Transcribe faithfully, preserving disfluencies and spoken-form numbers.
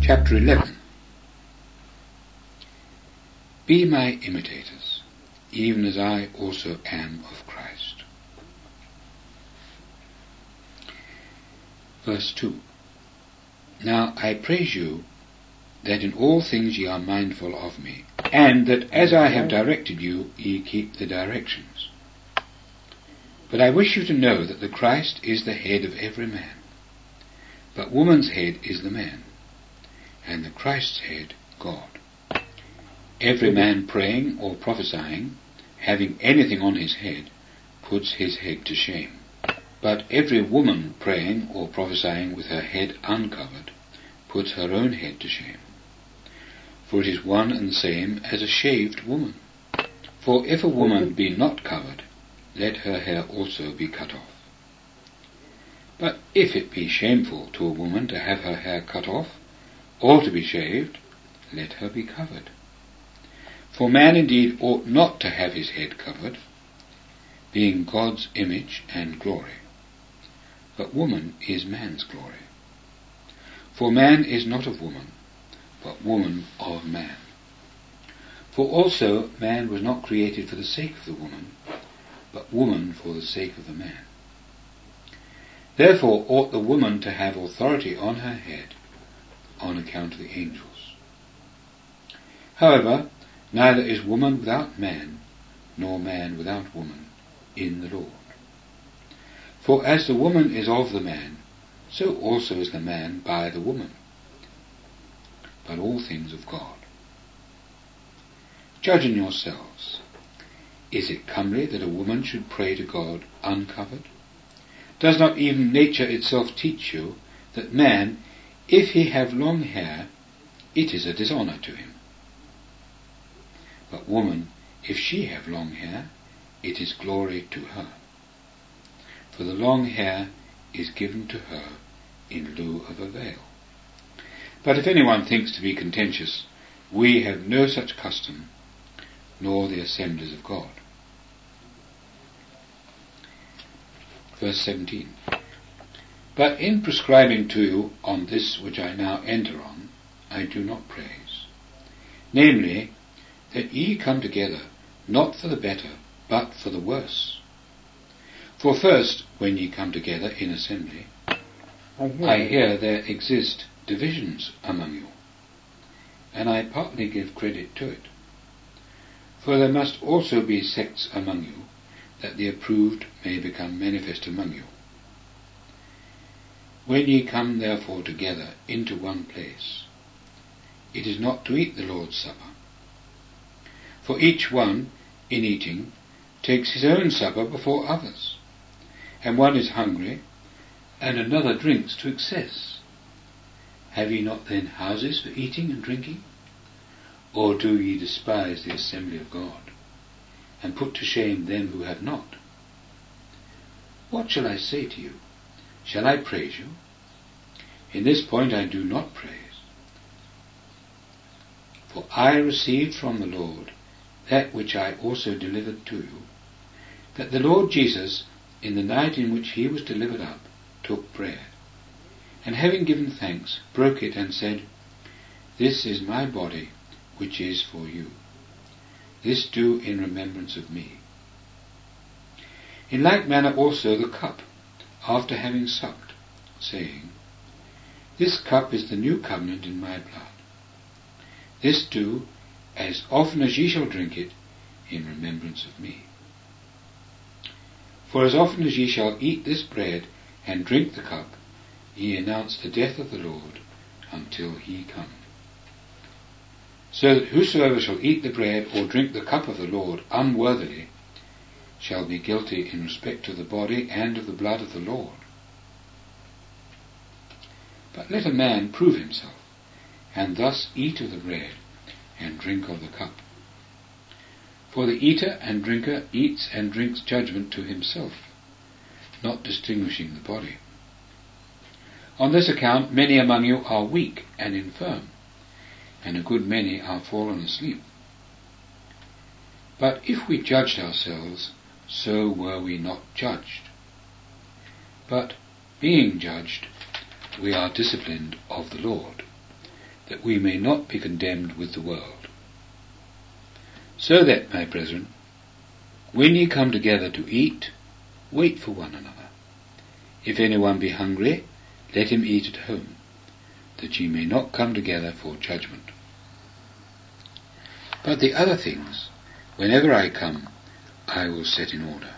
Chapter eleven. Be my imitators, even as I also am of Christ. Verse two. Now I praise you that in all things ye are mindful of me, and that as I have directed you, ye keep the directions. But I wish you to know that the Christ is the head of every man, but woman's head is the man, and the Christ's head God. Every man praying or prophesying, having anything on his head, puts his head to shame. But every woman praying or prophesying with her head uncovered, puts her own head to shame. For it is one and the same as a shaved woman. For if a woman be not covered, let her hair also be cut off. But if it be shameful to a woman to have her hair cut off, or to be shaved, let her be covered. For man indeed ought not to have his head covered, being God's image and glory. But woman is man's glory. For man is not of woman, but woman of man. For also man was not created for the sake of the woman, but woman for the sake of the man. Therefore ought the woman to have authority on her head, on account of the angels. However, neither is woman without man, nor man without woman, in the Lord. For as the woman is of the man, so also is the man by the woman, but all things of God. Judge in yourselves. Is it comely that a woman should pray to God uncovered? Does not even nature itself teach you that man, if he have long hair, it is a dishonour to him? But woman, if she have long hair, it is glory to her. For the long hair is given to her in lieu of a veil. But if anyone thinks to be contentious, we have no such custom, nor the assemblies of God. Verse seventeen. But in prescribing to you on this which I now enter on, I do not praise. Namely, that ye come together, not for the better, but for the worse. For first, when ye come together in assembly, I hear, I hear there exist divisions among you, and I partly give credit to it. For there must also be sects among you, that the approved may become manifest among you. When ye come therefore together into one place, it is not to eat the Lord's Supper. For each one, in eating, takes his own supper before others, and one is hungry, and another drinks to excess. Have ye not then houses for eating and drinking? Or do ye despise the assembly of God, and put to shame them who have not? What shall I say to you? Shall I praise you? In this point I do not praise. For I received from the Lord that which I also delivered to you, that the Lord Jesus, in the night in which he was delivered up, took bread, and having given thanks, broke it, and said, This is my body, which is for you. This do in remembrance of me. In like manner also the cup, after having supped, saying, This cup is the new covenant in my blood. This do, as often as ye shall drink it, in remembrance of me. For as often as ye shall eat this bread and drink the cup, ye announce the death of the Lord until he come. So that whosoever shall eat the bread or drink the cup of the Lord unworthily shall be guilty in respect of the body and of the blood of the Lord. But let a man prove himself, and thus eat of the bread and drink of the cup. For the eater and drinker eats and drinks judgment to himself, not distinguishing the body. On this account many among you are weak and infirm, and a good many are fallen asleep. But if we judged ourselves, so were we not judged. But being judged, we are disciplined of the Lord, that we may not be condemned with the world. So that, my brethren, when ye come together to eat, wait for one another. If any one be hungry, let him eat at home, that ye may not come together for judgment. But the other things, whenever I come, I will set in order.